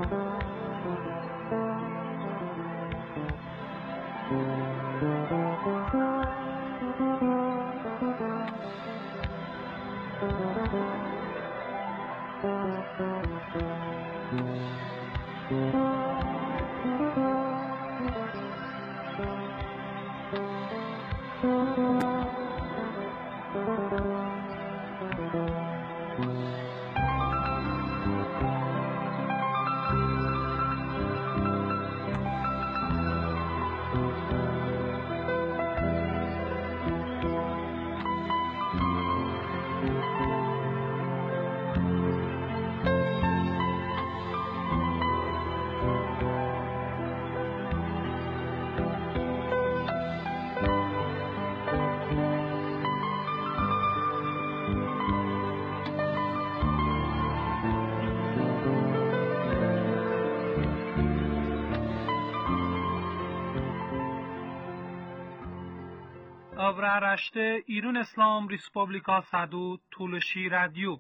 Avraaraște İrun İslam Respublika Sadu Tulshi Radio.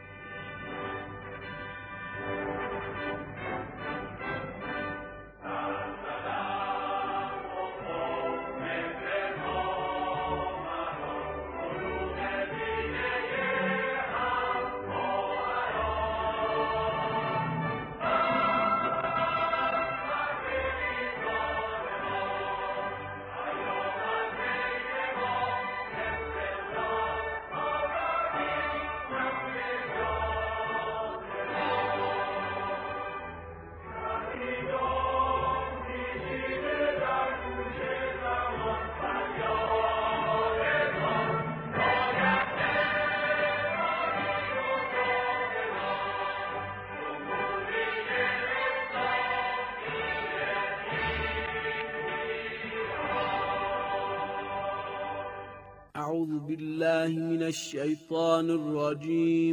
أعوذ بالله من الشيطان الرجيم.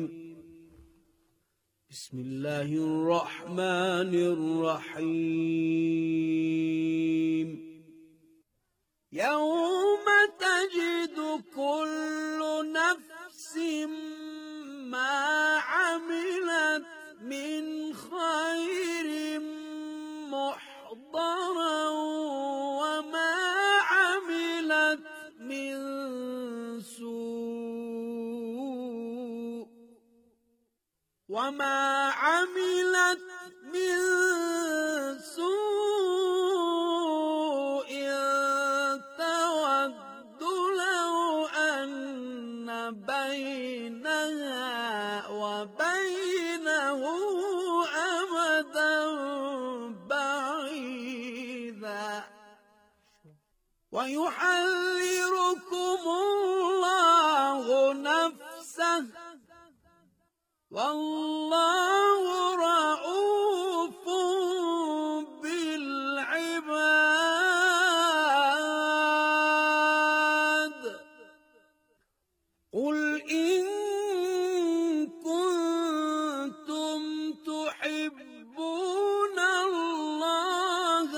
بسم الله الرحمن الرحيم. يوم تجد كل نفس ما عملت من خير محضرا وما عملت من سوء تود لو أن بينها وبينه أمدا بعيدا ويحذركم الله نفسه والله رؤوف بالعباد. قل إن كنتم تحبون الله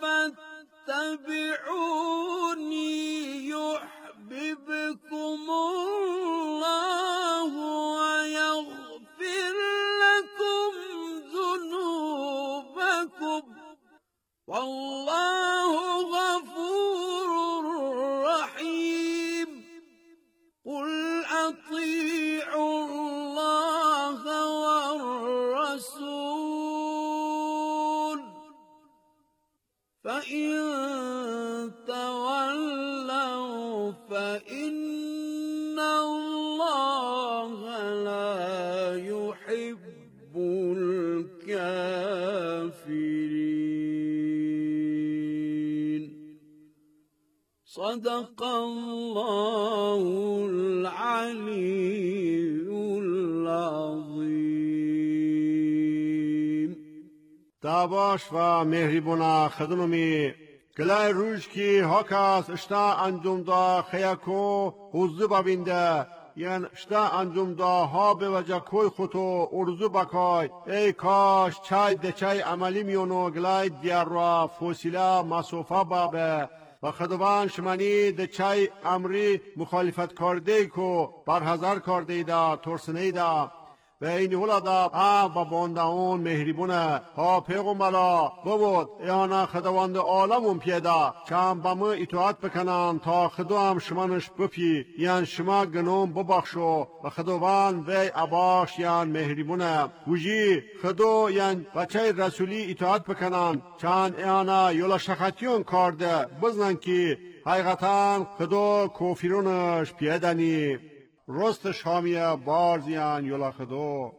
فاتبعوني يحببكم الله ويغفر لكم ذنوبكم والله غفور رحيم. قل أطيعوا الله والرسول فإن تولوا فإن الله لا يحب الكافرين. صدق الله العلي العظيم. دعواش و مهربونا خدممی گلای روش کی هاکاس اشتا انجام دا خیاکو حوزو ببینده یعنی اشتا انجام دا ها به وجه کوی خودو ارزو بکای ای کاش چای دچای عملی میونو گلای دیار را فوسیلا مسوفا بابه و خدوان شمانی دچای امری مخالفت کرده کو برحضر کرده دا ترسنه دا و این هلادا و باندهون مهریبونه ها پیغمبرا بود ایانا خداوند عالمون پیدا چم بمو اطاعت بکنن تا خدا هم شمانش بپی یان شما گنوم ببخشو و خداوند وی عباش یان مهریبونه وجی خدا یان بچه رسولی اطاعت بکنن چند ایانا یولا شخطیون کارده بزنن که حقیقتا خدا کوفیرونش پیدنی رستش هامیه بارزیان یولا خدا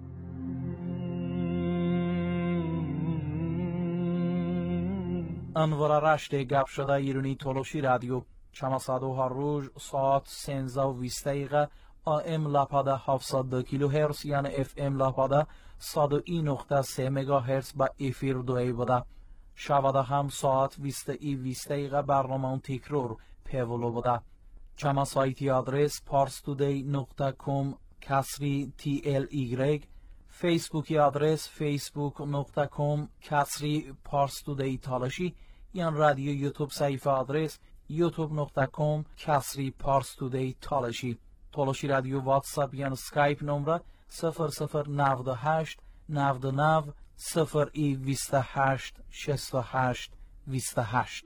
انوار رشت گپ شده ایرانی تولوشی رادیو چما سادو هر روز ساعت 13:20 دقیقه AM لاپاده 702 کیلوهرتز یعنی FM لاپاده 101.3 مگاهرتز با افیر دوی بوده. شواده هم ساعت 20:20 دقیقه برنامه تکرار پیولو بوده. چما سایتی آدرس parstoday.com کسری TLY فیسبوکی آدرس facebook.com کسری parstoday تالشی یعنی رادیو یوتیوب صفحه آدرس youtube.com کسری parstoday تالشی تالشی رادیو واتساپ یعنی سکایپ نمره 0098 99 028 68 28.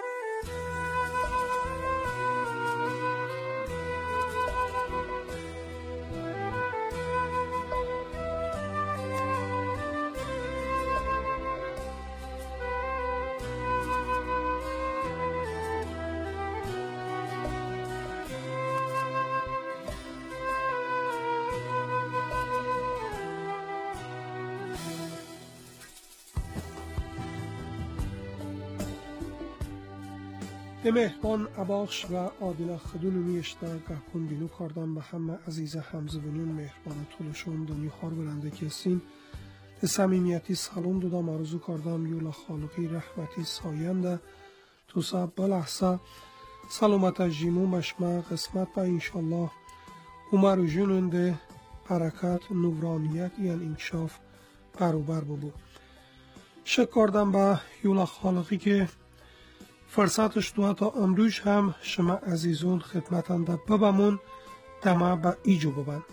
به مهمان عباخش و عادل خدولومی اشتر گهکن بینو کردم به همه عزیز همزبونون مهربان طولشون دنی خار برنده کسین به صمیمیتی سلام دادم آرزو کردم یولا خالقی رحمتی ساینده تو سب بلحظه سلامت جیمو مشمع قسمت با انشالله عمر و جنونده برکت نورانیت یعنی انکشاف بروبر ببو شک کردم به یولا خالقی که فرصتش دو تا امروز هم شما عزیزون خدمتنده ببمون دمه با ایجو ببن.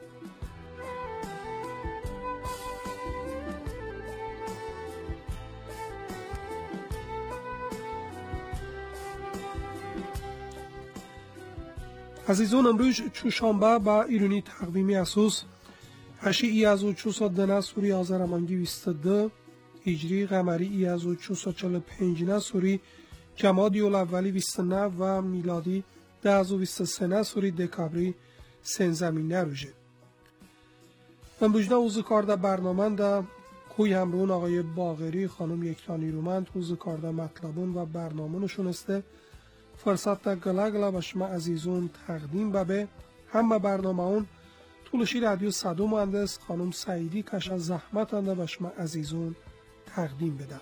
عزیزون امروز چوشنبه با ایرانی تقویمی اساس 8400 سوری آذرمانگی 22 هجری قمری 1445 سوری جمادی الاولی 29 و میلادی 1023 سوری دکابری سنزمینه روژه. امروزنا اوزو کارده برنامه ده کوی همرون آقای باغری خانم یکتا نیرومند اوزو کارده مطلبون و برنامه نشونسته فرصت ده گله گله به شما عزیزون تقدیم به همه برنامه اون طولشی رادیو صدو مهندس خانم سعیدی کش از زحمت انده به شما عزیزون تقدیم بده.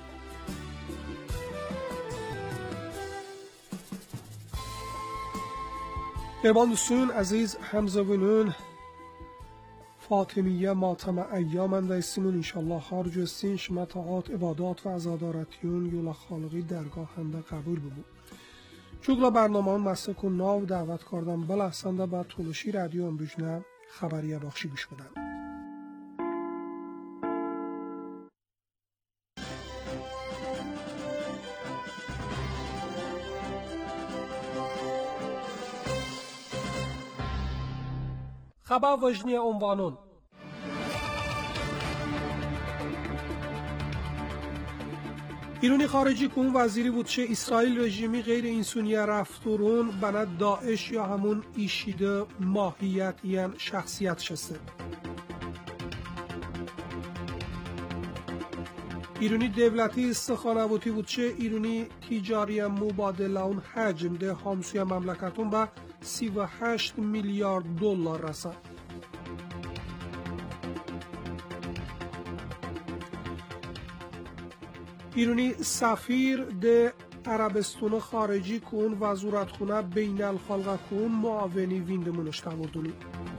مهربان دوستون عزیز همزبونون فاطمیه ماتم ایام اندایستیمون انشالله خارج استین شما طاعات عبادات و عزادارتیون یولا خالقی درگاه هنده قبول ببود چوگلا برنامه هم مستکون ناو دعوت کردم بلحسنده با طولشی رادیو امروزنه خبریه باخشی گوش بدن. خبر وجنی عنوانون ایرانی خارجی کن وزیری بود چه اسرائیل رژیمی غیر انسانی رفتورون بنا داعش یا همون ایشیده ماهیت یعنی شخصیت شسته. ایرانی دولتی استخانواتی بود چه ایرانی تجاری مبادله اون حجم ده همسوی مملکتون با 38 میلیارد دلار رسد. ایرانی سفیر ده عربستان خارجی کن وزارتخونه بین الخلق کن معاونی ویندمونش تبردونی.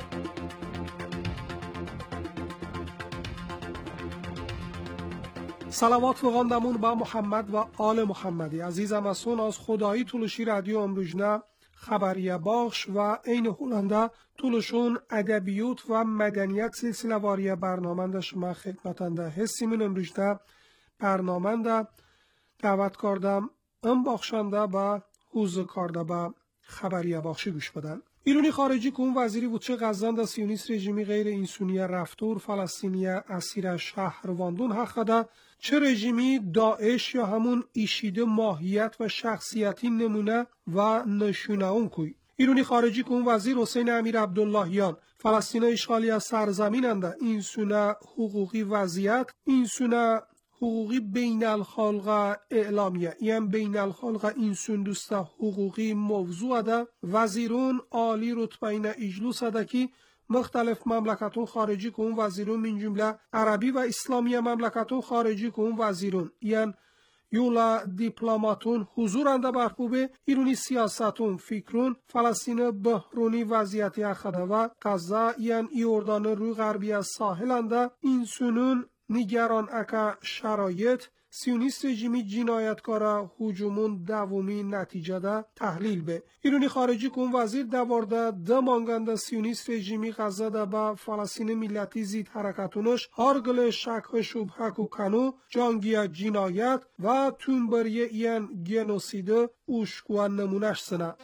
صلوات وغاندمون با محمد و آل محمدی عزیزم اسون از خدایی طولشی رادیو امروزنه خبریه بخش و عین هولنده طولشون ادبیات و مدنیت سلسله واری برنامه‌اش ما خدمتنده هستیم. امروزده برنامه‌نده دعوت کردم ام بخشنده با حوز کرده با خبریه بخشی گوش بدن. ایرانی خارجی که اون وزیری بود چه غزند سیونیست رژیمی غیر انسانی رفتور فلسطینی اسیر شهرواندون حق ده چه رژیمی داعش یا همون ایشیده ماهیت و شخصیتی نمونه و نشونه اون کوی. ایرانی خارجی که اون وزیر حسین امیر عبداللهیان فلسطین اشغالی از سرزمین انده این سونه حقوقی وضعیت این سونه حقوقی بین الخلق اعلامیه این بین الخلق این سندوست حقوقی موضوع ده وزیرون عالی رتبین اجلوس ده که مختلف مملکتون خارجی که اون وزیرون من جمله عربی و اسلامی مملکتون خارجی که اون وزیرون این یولا دیپلماتون حضورنده برخوبه ایرانی سیاستون فکرون فلسطین بحرونی وضعیتی اخده و غزه این ایوردان روی غربی از ساحلنده این سنون نگران اکا شرایط سیونیست رژیمی جنایتکارا هجومون دومی نتیجه ده تحلیل به ایرانی خارجی کن وزیر دوارده دمانگنده سیونیست رژیمی غزه ده با فلسطین ملتی زید حرکتونش هارگل شک شبهه کو کنو جانگی جنایت و تونبری این گنوسیده اوشکوان نمونش سنه.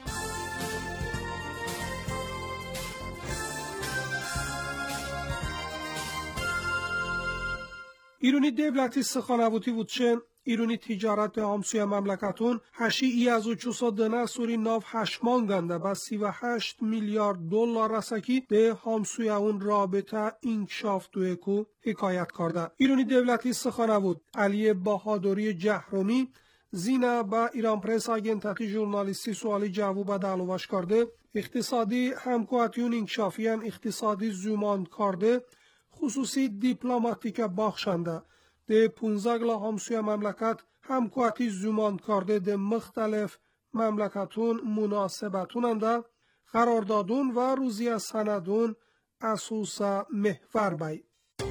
ایرانی دولتی سخانوتی بود چه ایرانی تجارت همسوی مملکتون هشی ای از 400 دنه سوری ناف هشمان گنده با 38 میلیارد دلار رسکی به همسوی اون رابطه انکشاف دوی کو حکایت کرده. ایرانی دولتی سخانوت علی بهادری جهرومی زینا با ایران پرس آگنتاتی ژورنالیستی سوالی جواب دعلوش کرده اقتصادی همکارتیون انکشافیان اقتصادی زومان کرده خصوصی دیپلماتیک بخشنده ده 15 گلا همسوی مملکت همکارتی زومان کرده ده مختلف مملکتون مناسبتوننده قراردادون و روزی سندون اساس محور بای.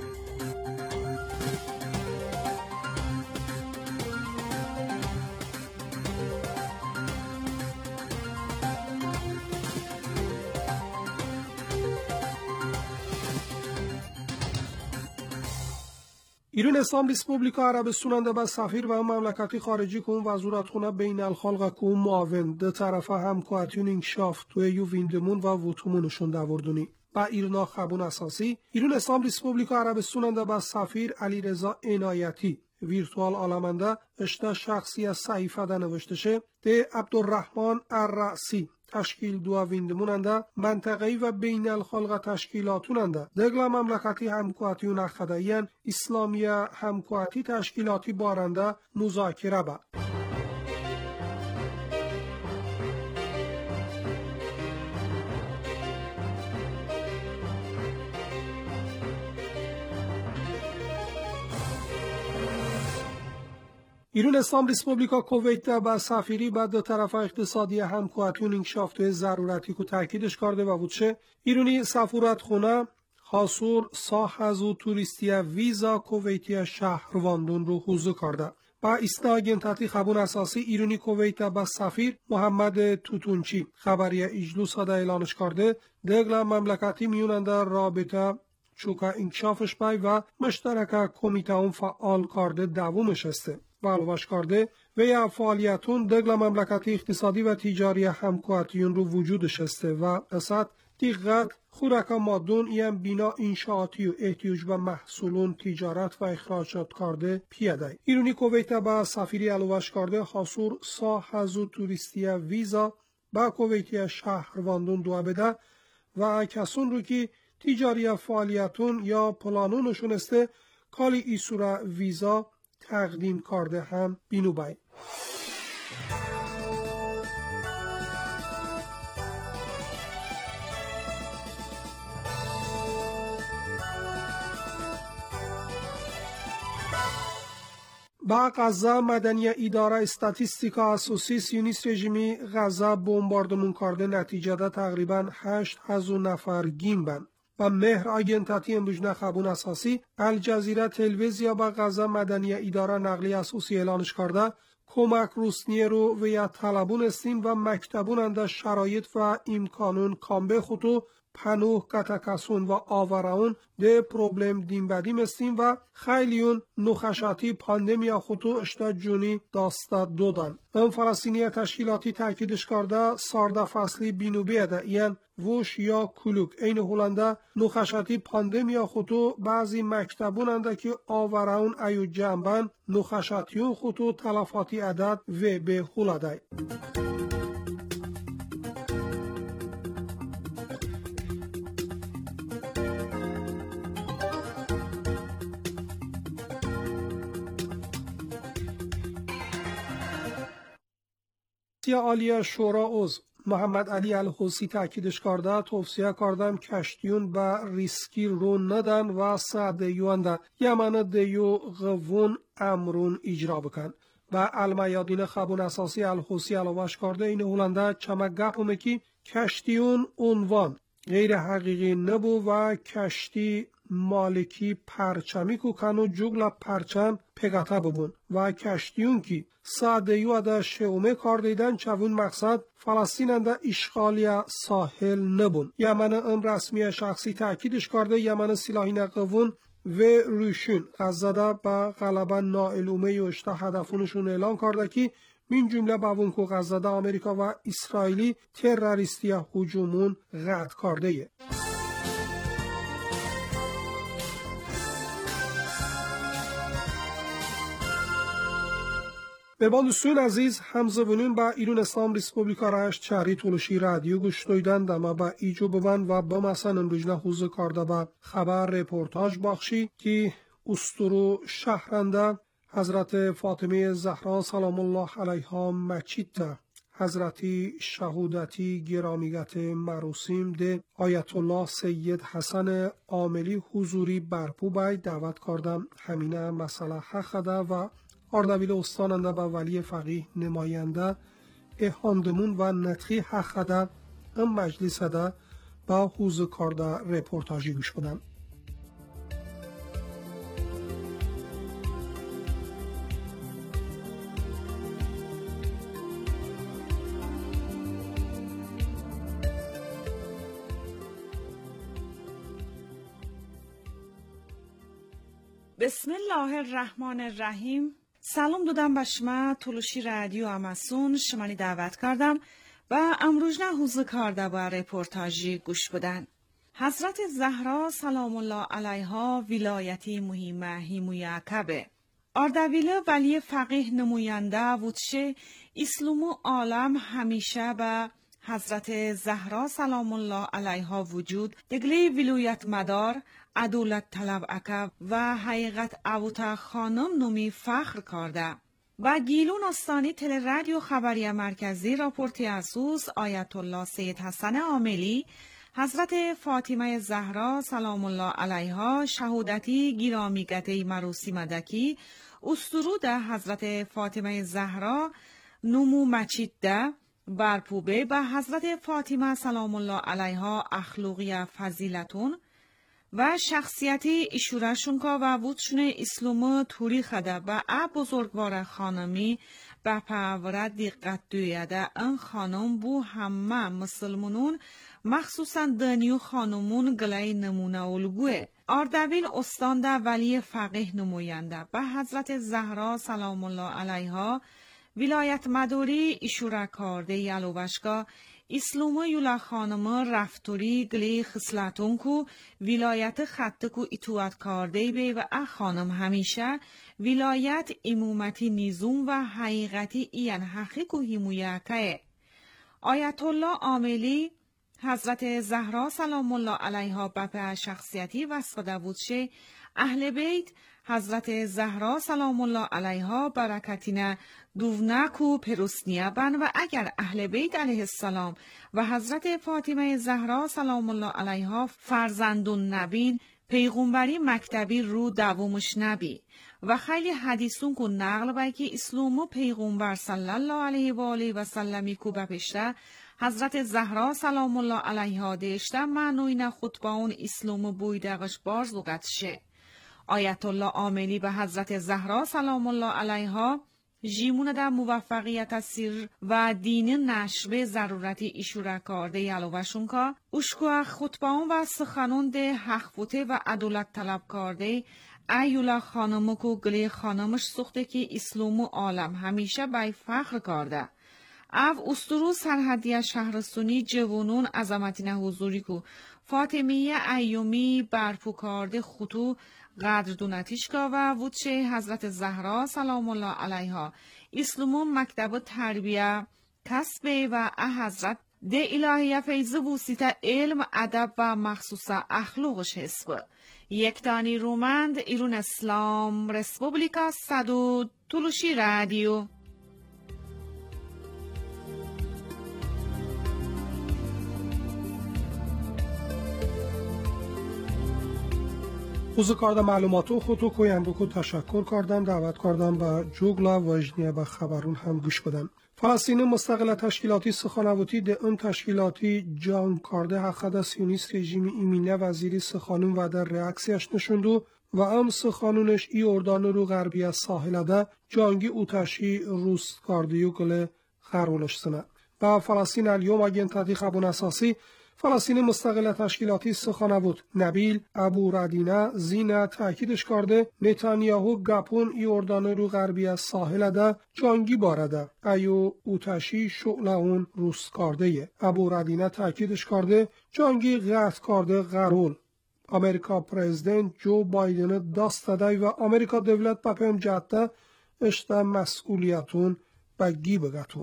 ایران اسلام ریسپوبلیکا عربستان ده با سفیر و مملکتی خارجی که اون وزارتخونه بین الخلق که اون معاون ده طرف همکارتیون انکشاف توی یو ویندمون و ووتومونشون دوردونی. با ایرنا خبون اساسی ایران اسلام ریسپوبلیکا عربستان ده با سفیر علیرضا عنایتی ویرتوال آلمانده اشتا شخصی از صحیفه ده نوشته شه ده عبدالرحمن الرأسی تشکیل دو ویندموننده منطقه‌ای و بین الخلق تشکیلاتوننده دگلا مملکتی همکارتیون اخدایین اسلامی همکارتی تشکیلاتی بارنده مذاکره با. ایران اسلام ریسپوبلیکا کویت با سفیری بعد دو طرف اقتصادی همکارتیون انکشافته ضرورتی کو تاکیدش کرده و بودشه ایرانی سفارت خونه حاصل ساحزو توریستی ویزا کویتی شهرواندون رو حضور کرده. با استاگنتاتی خبون اساسی ایرانی کویت با سفیر محمد توتونچی خبری اجلوس ها اعلانش کرده دگلا مملکتی میوننده رابطه چوکا انکشافش بای و مشترک کمیته اون فعال کرده دومش هسته. والواش کرده و یا فعالیتون دگلا مملکتی اقتصادی و تجاری همکارتیون رو وجودش هسته و قصد دقت خورکا مادون این بینا انشاءاتی و احتیاج به محصولون تجارت و اخراجات کرده پیاده. ایرانی کویت با سفیری علوش کرده حاصل ساحزو توریستی ویزا با کویتی شهرواندون دو بده و کسون رو که تجاری فعالیتون یا پلانونشون هسته کالی ایسورا ویزا تقدیم کرده هم بینو بای. با غزه مدنی اداره استاتیستیکا اساسی سیونیست رژیمی غزه بمباردمون کرده نتیجه ده تقریبا 8,000 نفر گیم بند. و مهر آگنتاتی امروز خبون اساسی الجزیره تلویزیا با غزه مدنی اداره نقلی اساسی اعلانش کرده کمک روسنیه رو و یا طلبون استیم و مکتبون انده شرایط و امکانون کامبه خودو پنوه کتکسون و آوراون ده پروبلم دیم بدیم استیم و خیلیون نخشاتی پاندمیا خودو اشتا جونی داستا دودن. فلسطینی تشکیلاتی تاکیدش کرده سارده فصلی بینوبیه ده یعنی ووش یا کلوک این هولنده نخشاتی پاندمیا خودو بعضی مکتبون انده که آوراون ایو جنبن نخشاتیون خودو تلفاتی عدد و به هولده. عالی شورا عضو محمد علی الحوثی تاکیدش کرده توصیه کردم کشتیون به ریسکی رو ندن و ساده یوانده یمن دیو غوون امرون اجرا بکن و المیادین خبون اساسی الحوثی علاوش کرده این هولنده چمک گپومه که کشتیون عنوان غیر حقیقی نبو و کشتی مالکی پرچمی کو کنو جوگل پرچم پگاتا ببون و کشتیون کی ساده یو ادا شومه کار دیدن چون مقصد فلسطین انده اشغالیا ساحل نبون. یمن ام رسمی شخصی تاکیدش کرده یمن سلاحی نقوون و روشون غزده با غالبا نائلومه و اشتا هدفونشون اعلان کرده که من جمله باون کو غزده آمریکا و اسرائیلی تروریستی هجومون قطع کرده. به باندوستون عزیز همزبونون با ایران اسلام ریسپوبلیکا راش چاری تولشی رادیو گوش دویدن دما با ایجو ببن و با مثلا امروز حوزه کرده با خبر رپورتاج باخشی که استرو شهرنده حضرت فاطمه زهرا سلام الله علیها مچیتا حضرتی شهودتی گرامیت مراسم ده آیت الله سید حسن عاملی حضوری برپو بای دعوت کردم همینه مسئله حق ده و اردبیل استاننده با ولی فقیه نماینده احاندمون و نتخی حق ده ام مجلس ده با حوزه کرده رپورتاجی گوش بدم. بسم الله الرحمن الرحیم. سلام دادم به شما تولشی رادیو اماسون شمانی دعوت کردم و امروز نه حوزه کرده با رپورتاجی گوش بدن. حضرت زهرا سلام الله علیها ولایتی مهمه هیمویاکبه اردبیل ولی فقیه نماینده وودشه اسلام و عالم همیشه به حضرت زهرا سلام الله علیها وجود دگلی ولایت مدار عدالت طلب اکب و حقیقت اوتا خانم نومی فخر کرده. و گیلون استانی تل رادیو خبری مرکزی راپورتی اسوس آیت الله سید حسن عاملی حضرت فاطمه زهرا سلام الله علیها شهودتی گرامیگته مراسم مدکی استروده حضرت فاطمه زهرا نمو مچیده برپوبه به حضرت فاطمه سلام الله علیها اخلاقی فضیلتون و شخصیتی ایشورشون که و وودشون اسلام توری خده و بزرگوار خانمی به پاورد دقت دویده این خانم بو همه مسلمانون مخصوصا دنیو خانمون گلای نمونه الگوه. اردبیل استانده ولی فقیه نماینده به حضرت زهرا سلام الله علیها ولایت مداری ایشوره کرده یلوشگاه اسلام یولا خانم رفتوری گلی خصلتون کو ولایت خط کو اطاعت کرده بی و خانم همیشه ولایت امامتی نیزون و حقیقتی این حقی کو حمایت آیت الله عاملی حضرت زهرا سلام الله علیها به شخصیتی وصف داوودشه اهل بیت حضرت زهرا سلام الله علیها برکتینه دوونکو پروسنیه بن و اگر اهل بیت علیه السلام و حضرت فاطمه زهرا سلام الله علیها فرزندون نبین پیغمبری مکتبی رو دوامش نبی و خیلی حدیثون کو نقل بای که اسلامو پیغمبر صلی الله علیه و آله و سلمی کو بپشته حضرت زهرا سلام الله علیها دیشته معنوین خطبه اون اسلامو بویدغش بارز لغت شه. آیت الله عاملی به حضرت زهرا سلام الله علیها جیمون در موفقیت سیر و دین نشبه ضرورتی ایشورا کارده یالوشون که اشکو خطبان و سخنون ده حق فوته و عدالت طلب کارده ایولا خانمو کو گلی خانمش سخته که اسلام و عالم همیشه بای فخر کرده. او استرو سرحدی شهرستانی جوانون عظمتین حضوری کو فاطمیه ایومی برپو کرده خطو قدردونتیش که و وچه حضرت زهرا سلام الله علیها اسلام مکتب تربیه کسبه و حضرت ده الهیه فیضه وسیطه علم ادب و مخصوصه اخلاقش حسبه. یک دانی رومند ایرون اسلام رسپوبلیکا صدو تلوشی رادیو. خوزه کردم معلوماتو خودتو کوینده که تشکر کردم دعوت کردم و جوگلا و اجنیه و خبرون هم گوش بدن. فلسطین مستقل تشکیلاتی سخانوتی ده ام تشکیلاتی جان کرده حقیقت سیونیست رژیمی ایمینه وزیری سخانون و در ریاکسیش نشوندو و ام سخانونش ای اردان رو غربی از ساحل ده جانگی اوتشی روس کاردیو گله خرولش سنه. و فلسطین الیوم اگنتاتی خبون اساسی فلسطین مستقل تشکیلاتی سخانوت نبیل ابو ردینه زینه تاکیدش کرده نتانیاهو گپون ای اردان رو غربی از ساحل ده جانگی بارده ایو اوتشی شعله اون روس کرده. ابو ردینه تاکیدش کرده جانگی قطع کرده غرول. امریکا پرزیدنت جو بایدن دست دادی و امریکا دولت بپیم جده اشته مسئولیتون بگی بگتون.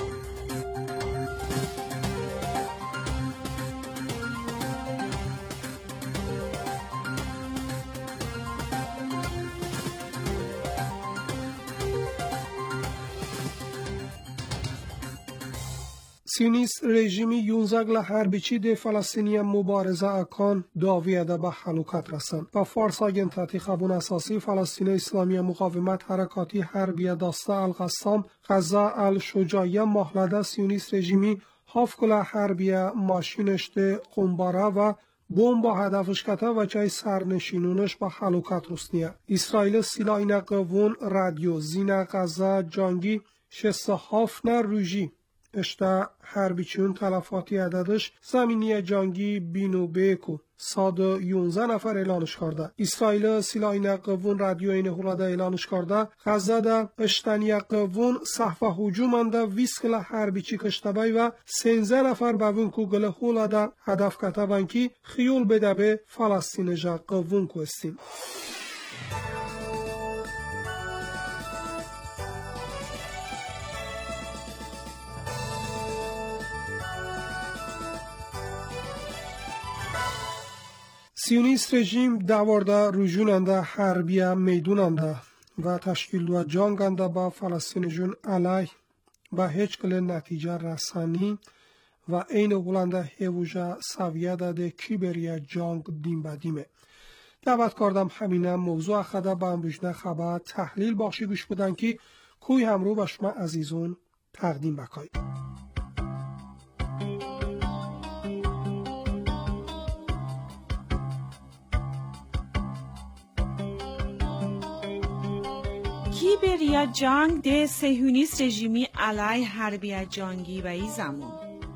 سیونیست رژیمی یونزگل هربیچی ده فلسطینی مبارزه اکان داویده به حلوکت رسند و فارس آگنتاتی خبون اساسی فلسطین اسلامی مقاومت حرکاتی حربیه داسته القسام غزه الشجاعیه محلده سیونیست رژیمی هافکل حربیه ماشینشته قنباره و بوم با هدفش کته و چای سرنشینونش با حلوکت رسنیه. اسرائیل سیلاین قوون رادیو زینه غزه جانگی شسته هافنر روژی اشته هربیچون تلفاتی عددش زمینی جانگی بینو بیکو 111 نفر اعلانش کرده. اسرائیل سیلاین قوون رادیو این هولاده اعلانش کرده غزه ده اشتنی قوون صحفه هجومنده ویسکل هربیچی کشتبای و 13 نفر بوون کو گل هولاده هدف کتبن کی خیول بده به فلسطین جا قوون کو استین. سیونیست رژیم دوارده رجوننده حربیه میدوننده و تشکیل دو جانگنده با فلسطین جون علیه و هیچ کل نتیجه رسانی و این هولنده هیوژه سویه داده کیبریه جانگ دیم بدیمه. دعوت کردم همینه موضوع خدا با امروزنه خبر تحلیل باشی گوش بدن که کوی همرو با شما عزیزون تقدیم بکای. کیبریه جنگ ده صهیونیست رژیمی علیه حربیه جنگی و ای زمان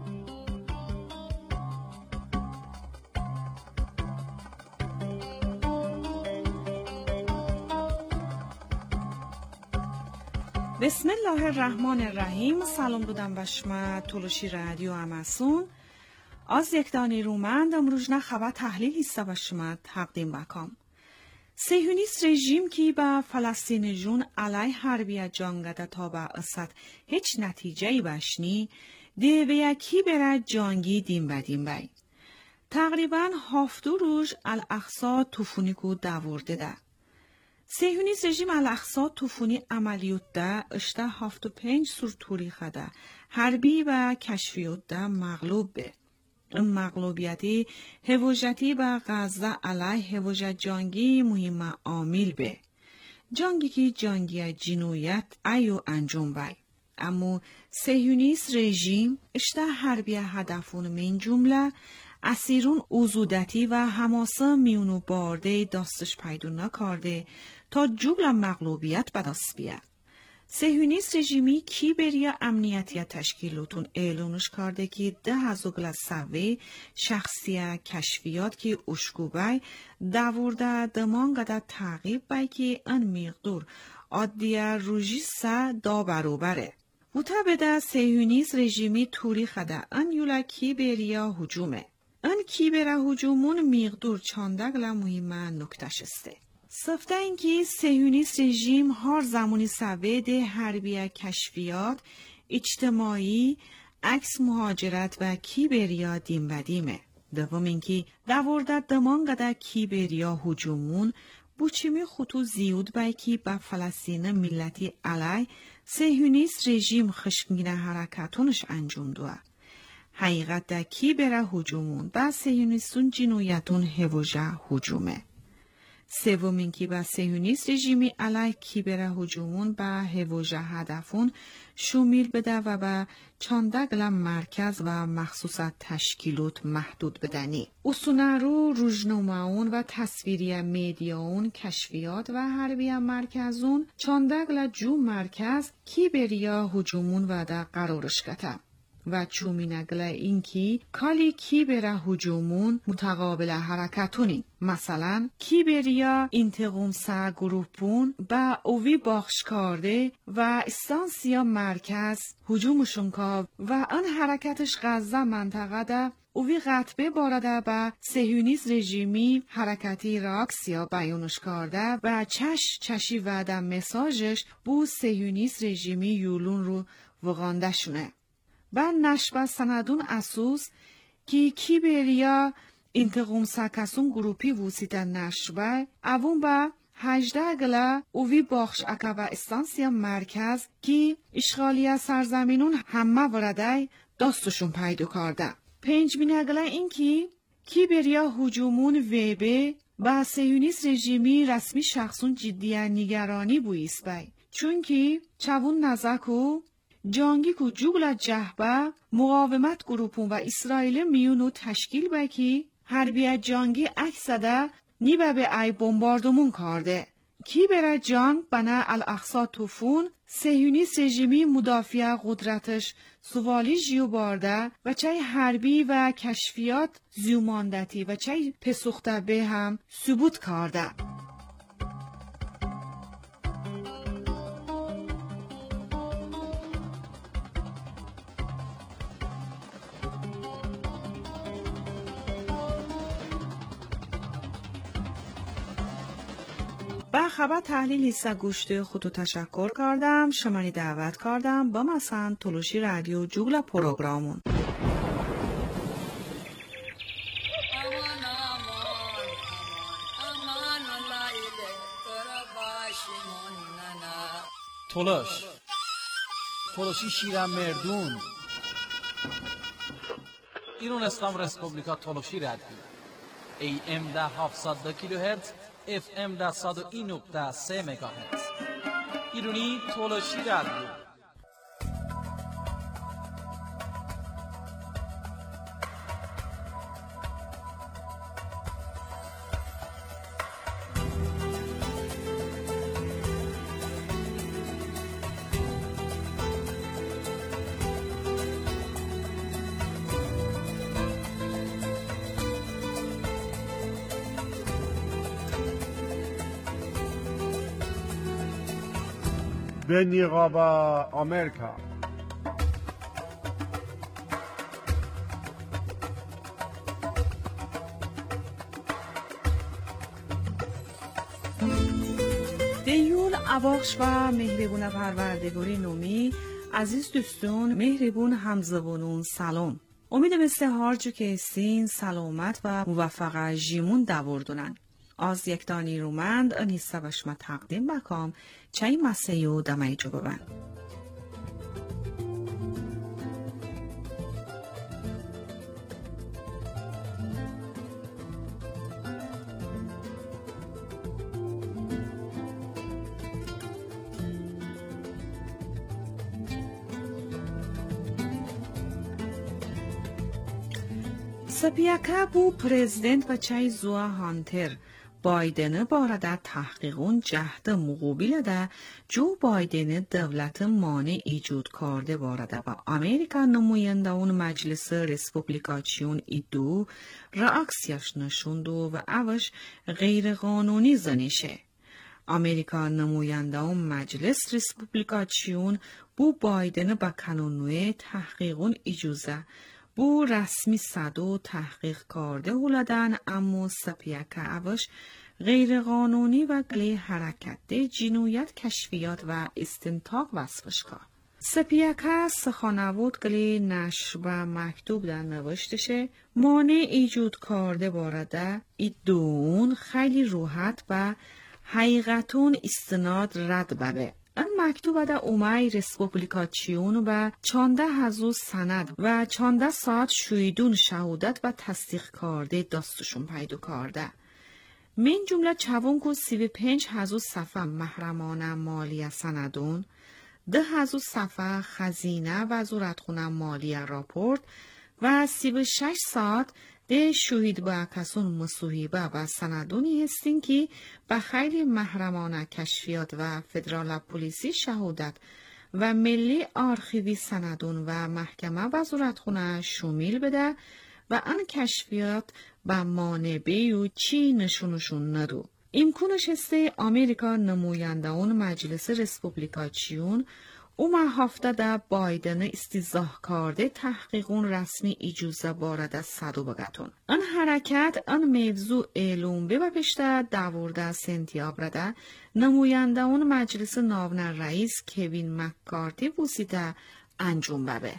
بسم الله الرحمن الرحیم. سلام دادم به شما تلوشی رادیو امسون از یک دانی رومند امروز خبر تحلیل ایسته به شما تقدیم بکم. صهیونیست رژیم کی با فلسطین جون علیه حربیه جانگده تا به اصد هیچ نتیجهی بشنی ده به یکی بره جانگی دیم بدیم بای. تقریبا هفتو روز الاقصا توفونی کو داورده ده. صهیونیست رژیم الاقصا توفونی عملیات ده اشته 75 سور توریخه ده حربی و کشفیات ده مغلوب به. مغلوبیتی هوجتی با غزه علیه هوجت جانگی مهم عامل به. جانگی که جانگی جنویت ایو انجام بای. اما صهیونیست رژیم اشته حربیه هدفون من جمله اسیرون اوزودتی و حماسه میونو بارده داستش پیدا نکارده تا جبل مغلوبیت بدست بیه. Sehunist rejimi Kiberiya emniyetiya teşkilatın e'lonش karde ki 10,000 savve şahsiya keşfiyat ki uşkubay davorda damangada taqib bay ki an miqdur addiya rujisa da barobare. Mutabeda sehunist rejimi turi khada an yula Kiberiya hücume. An Kibera hücumun miqdur çandagla muhimma noktaş است. سفته اینکه سهیونیست رژیم هر زمانی سوید حربی کشفیات اجتماعی عکس مهاجرت و کیبریا دیم و دیمه. دوم اینکه دوردت دمانگده کیبریا هجومون بوچیمی خطو زیود بایکی با فلسطین ملتی علی سهیونیست رژیم خشمگین حرکتونش انجام دوه. حقیقت دا کیبرا هجومون با سهیونیستون جنویتون هوجه هجومه. سوم اینکه با سهیونیست رژیمی علیه کیبر هجومون با هوجه هدفون شمیل بده و با چندگل مرکز و مخصوص تشکیلات محدود بدنی. اصونارو روزنامه‌اون و تصویری میدیاون کشفیات و حربی مرکزون چندگل جو مرکز کیبریا هجومون و دا قرارش کته. و چومینگله اینکی کالی کیبرا هجومون متقابل حرکتونی. مثلا کیبریا انتقام سا گروپون با اوی باخش کرده و استانسیا مرکز هجومشون که و آن حرکتش غزه منطقه ده اوی غطبه بارده با سهیونیست رژیمی حرکتی راکسیا بیانش کرده و چشی و ده مساجش بو سهیونیست رژیمی یولون رو وغانده شونه. با نشبه سندون اسوس که کیبریا انتقام ساکسون گروپی وسیده نشبه اوون با 18 گله اوی باخش اکا و استانسیا مرکز که اشغالی سرزمینون همه ورده داستشون پیدا کرده. 5 گله این که کیبریا هجومون ویبه با سهیونیست رژیمی رسمی شخصون جدی نگرانی بویست بای. چون که چوون نزکو جانگی کو جوگل جهبه مقاومت گروپون و اسرائیل میونو تشکیل بکی حربیه جانگی اکسده نیبه به ای بمباردمون کرده. کی بره جانگ بنا الاقصا توفون سهیونیست رژیمی مدافع قدرتش سوالی جیو بارده و چای حربی و کشفیات زیوماندتی و چای پسخته به هم ثبوت کرده. با خبر تحلیل حصه گوشت خودو تشکر کردم. شمانی دعوت کردم با مثلا تلوشی رادیو جوگل پروگرامون. تلوشی شیرم مردون ایران اسلام رسپوبلیکا تلوشی رادیو AM 700 کیلوهرتز FM 101.3 مگاهرتز ایرانی تلوشی رادیو. به نیقاب آمریکا. دیول اواخش و مهربون پروردگاری نومی عزیز دوستون مهربون همزبانون سلام. امید مثل هارجو که سین سلامت و موفق جیمون دوردونن. از یک دانی رومند انیسته بشما تقدیم بکام چای مسیو دمای جو ببن. سپیاکا بو پرزیدنت و چای زوا هانتر Biden barada tahqiqun cahd muqobilada Jo Biden davlat mani ijod karde barada va Amerika namayandaun majlis respublikasyon iddu reaksiyash nashundu va avash غیر قانونی زنیشه. امریکا نماینده مجلس ریسپوبلیکاسیون بو بایدن با کانونوی تحقیقون اجازه بو رسمی صدو تحقیق کرده ولدن اما سپیکه اوش غیر قانونی و گلی حرکت جنایت کشفیات و استنتاق وصفش که. سپیکه سخانوود گلی نشر و مکتوب در نوشتشه مانع ایجاد کرده بارده ایدون خیلی روحت و حقیقتون استناد رد ببه. این مکتوب در اومای ریسپوبلیکاسیون و 14,000 سند و 14 ساعت شویدون شهودت و تصدیق کرده دستشون پیدا کرده. من جمله چوون که 35,000 صفحه محرمانه مالی سندون 10,000 صفحه خزینه وزارتخونه مالی راپورت و 36 ساعت ده شهید با کسون مصوحیبه و سندونی هستین که به خیلی محرمانه کشفیات و فدرال پلیسی شهودت و ملی آرخیوی سندون و محکمه وزارتخونه شمیل بده و آن کشفیات به مانبه و چی نشونشون ندو. امکانش هسته امریکا نمایندگان مجلس ریسپوبلیکاسیون او هفته در بایدن استیضاح کرده تحقیقون رسمی اجازه بارد صدو بگتون. آن حرکت آن موضوع اعلام به پیشتر 12 سپتامبر ده نمایندگان مجلس ناون رئیس کوین مککارتی وسیده انجام ببه.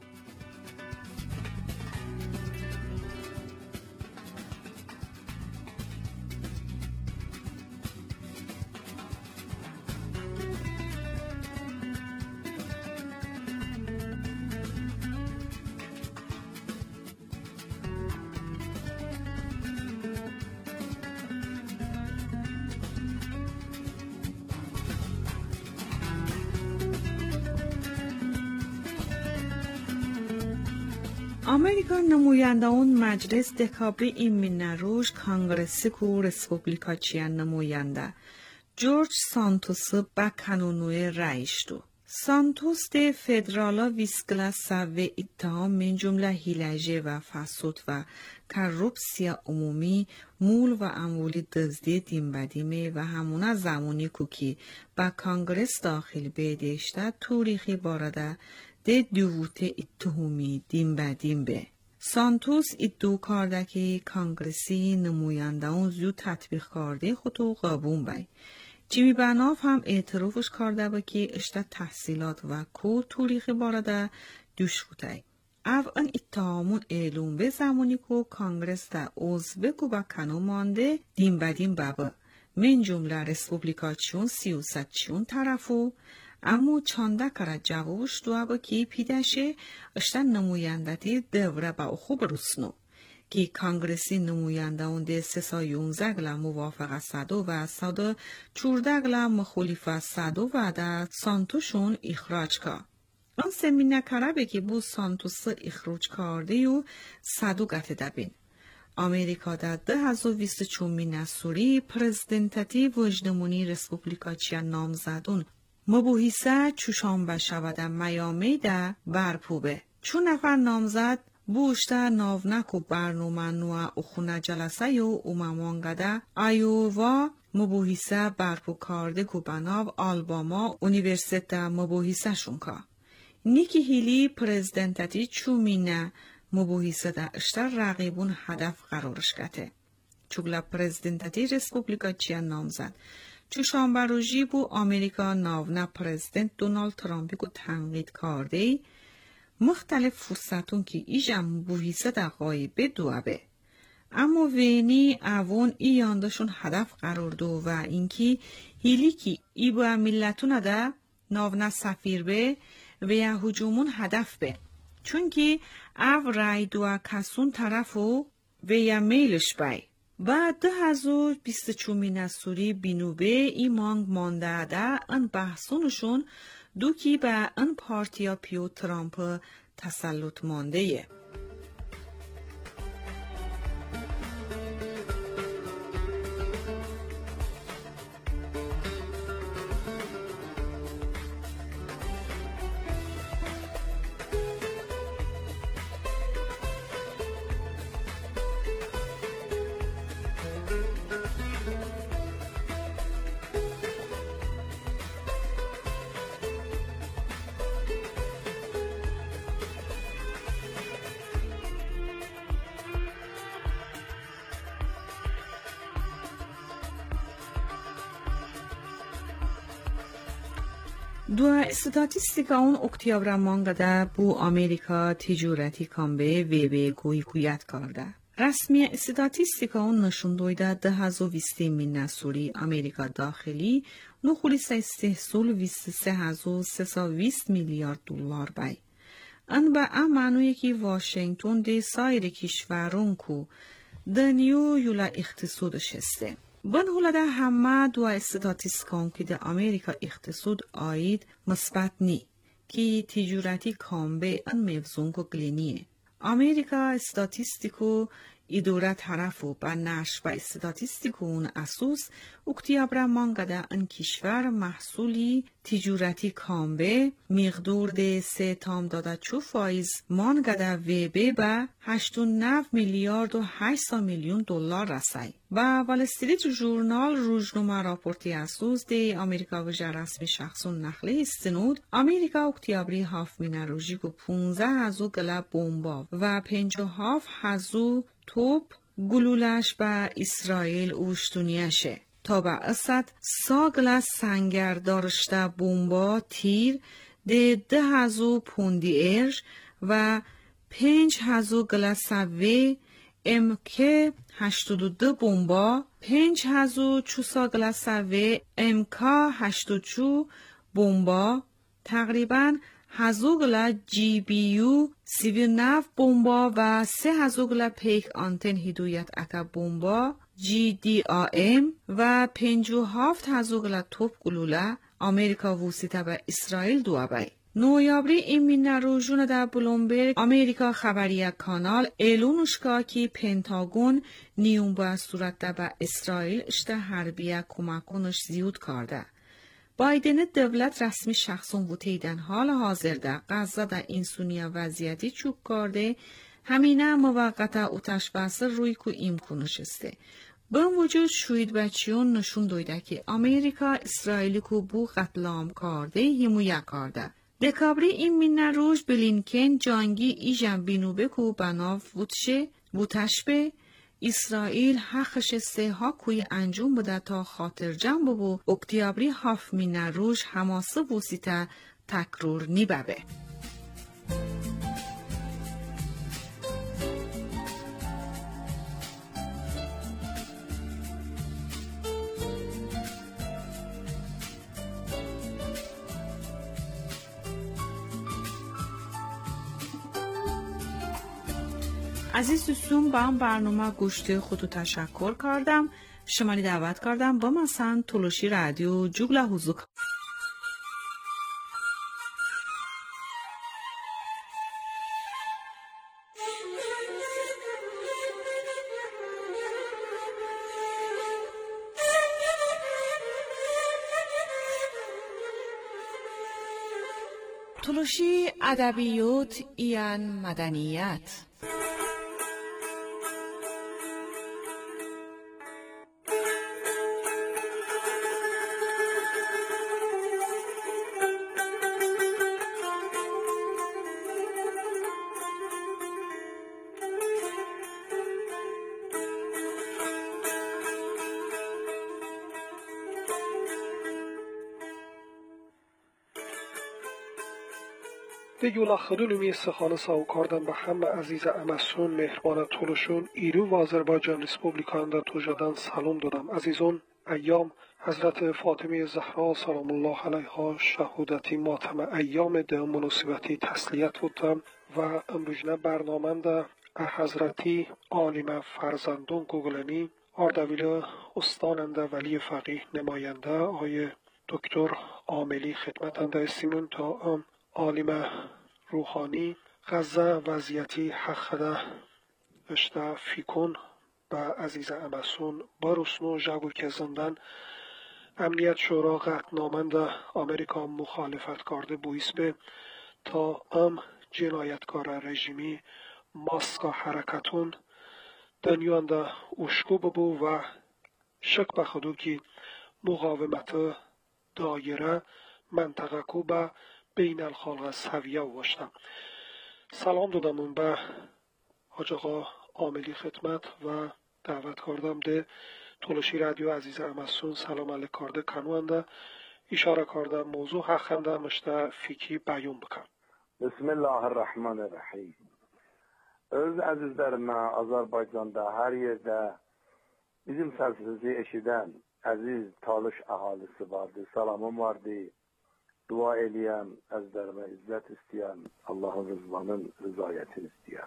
امریکا نمایندگان مجلس دکابری ایمین روش کانگرسی کو ریسپوبلیکاسیون نماینده جورج سانتوس با کانونوی رئیس دو. سانتوس ده فدرالا ویسکلا سوه اتهام من جمله هیلجه و فساد و کروپسیا عمومی مول و اموالی دزدی دیم بدیمه و همونه زمانی کوکی با کانگرس داخل بیدشته توریخی بارده ده دووته اتهامی دیم بدیم به. سانتوس ادعا کرده که کانگرسی نمایندگان زود تطبیق کرده خودو قبول بای. جیمی بناف هم اعترافش کرده با که اشته تحصیلات و کو توریخی بارده دوش بوده. او ان اتهامون اعلام به زمانی که کانگرس در عضو کو با کنو مانده دیم بدیم بابا. من جمله ریسپوبلیکاسیون 300 طرفو اما چانده کرد جوابش دو با که پیدشه اشتن نمایندتی دوره با خوب رسنو که کانگرسی نمایندگان ده 311 گلا موافق صدو و 114 گلا مخالف صدو و در سانتوشون اخراج که. آن سمینه کرده که بو سانتوس اخراج کرده و صدو گته دبین. امریکا در 2024 نسوری پرزیدنتتی وجدمونی ریسپوبلیکاسیون نامزدون مباحثه چوشانبه شود میامی ده برپوبه. چون نفر نامزد بوشته ناونک و برنامه نوع اخونه جلسه یو اوممانگده ایووا مباحثه برپو کرده که بناو آلباما اونیورسیت مباحثه شونکا. نیکی هیلی پرزیدنتتی چومینه مباحثه ده اشتر رقیبون هدف قرارش کته. چوگلا پرزیدنتتی ریسپوبلیکاسیون نامزد چوشانبه روزی بو امریکا ناونا پرزیدنت دونالد ترامپی کو تنقید کرده مختلف فرصتون که ایجا مباحثه در غایبه دوابه. اما وینی اوون ایانداشون هدف قرار دو و اینکه هیلی که ای با ملتون ده ناونا سفیر به و یا هجومون هدف به. چونکه او رای دو کسون طرفو و یا میلش بای. بعد 2024 نسوری بینوبه ای مانگ مانده ده ان بحثونشون دو کی به ان پارتیا پیو ترامپ تسلط مانده یه. دو استاتیستیکا اون اکتیابر مانگده بو آمریکا تجارتی کامبه وی گوی کویت کرده. رسمی استاتیستیکا اون نشون دویده 2020 من نسوری آمریکا داخلی نخولیس استحصول 2320 میلیارد دلار بای. ان به امانوی که واشنگتن دی سایر کشورون کو دنیو یولا اقتصادش هسته. بن هولا ده همه دو استاتیستیکا که ده آمریکا اقتصاد آید مثبت نی که تجارتی کامبه ان موزون کو گلینیه. آمریکا استاتیستیکو اداره طرفو با نشر و استاتیستیکو اون اساس اکتیابر مانگده ان کشور محصولی تجارتی کامبه مقدار ده 3.4% مانگده ویبه به 8.9 میلیارد و 800 میلیون دلار رسای. و وال استریت ژورنال روزنامه راپورتی اساس ده آمریکا وجه رسمی شخصون نقله استنود آمریکا اکتیابری 7 من روزی کو 15 هزو گله بمبا و 57 هزو توپ گلولش به اسرائیل اوشتونیشه. تا به اصد ساگل سنگر دارشته بمبا تیر ده هزو پوندی ارج و 5,000 گلسوه MK 82 بمبا 5,400 گلسوه MK 82 بمبا تقریباً 1,000 گلا GBU 39 بمبا و 3,000 گلا پیک آنتن هدایت اکا بمبا GDAM و 57,000 گلا توپ گلوله آمریکا وسیطه به اسرائیل دوابای. نویابری این من روزون در بلومبرگ آمریکا خبریه کانال اعلونشکا که پنتاگون نیون با صورت به اسرائیل اشته حربیه کمکونش زیود کرده. بایدن دولت رسمی شخصون و تیدن حال حاضر در غزه در انسونی وضعیتی چوب کرده همینه موقت اوتش بسر روی که امکانش استه. به وجود شوید بچیون نشون دویده که امریکا اسرائیلی که بو قتل عام کرده حمایت کرده. دکابری این من روز بلینکن جانگی ایجان بینوبه که بناف بوتش به اسرائیل حقش سه ها کوی انجام بده تا خاطر جمع بو اکتیابری 7 من روز حماسه وسیطه تکرار نیبه. عزیز دوستون با هم برنامه گوشت خودو تشکر کردم. شمالی دعوت کردم با مثلا تلوشی رادیو جوگلا حضور. تلوشی ادبیات ایان مدنیت دیگولا خدونمی استخانه ساو کردن به همه عزیز امسون مهربان طولشون ایرو و آذربایجان ریسپوبلیکان در توجدن سلام دادم. عزیزون ایام حضرت فاطمه زهرا سلام الله علیها شهودتی ماتم ایام ده مناسبتی تسلیت بودم و امروزنه برنامه ده حضرتی عالم فرزندون گوگلنی آردویل استاننده ولی فقیه نماینده آقای دکتر عاملی خدمتنده استیمون تا عالم روحانی غزه وضعیتی حقده اشته فیکن به عزیز امسون با رسنو جاگو که زندن امنیت شورا قطعنامند امریکا مخالفت کرده بویس به تا جنایتکار رژیمی ماسکا حرکتون دنیانده اشکو ببو و شک بخدو که مقاومت دایره منطقه کو به بین الخلق سویه واشتم. سلام دادم به حاج آقا عاملی خدمت و دعوت کردم ده تلوشی رادیو عزیز امسون سلام علیک کرده کنونده اشاره کرده موضوع حقنده مشته فیکی بیان بکن. بسم الله الرحمن الرحیم. öz əzizlərimə Azərbaycanda hər yerdə bizim səsimizi eşidən əziz Talış əhalisi vardı. Salamım vardı. Dua eləyəm, əzizlərimə izzət istəyən, Allahın rızvanın rızayətini istəyən.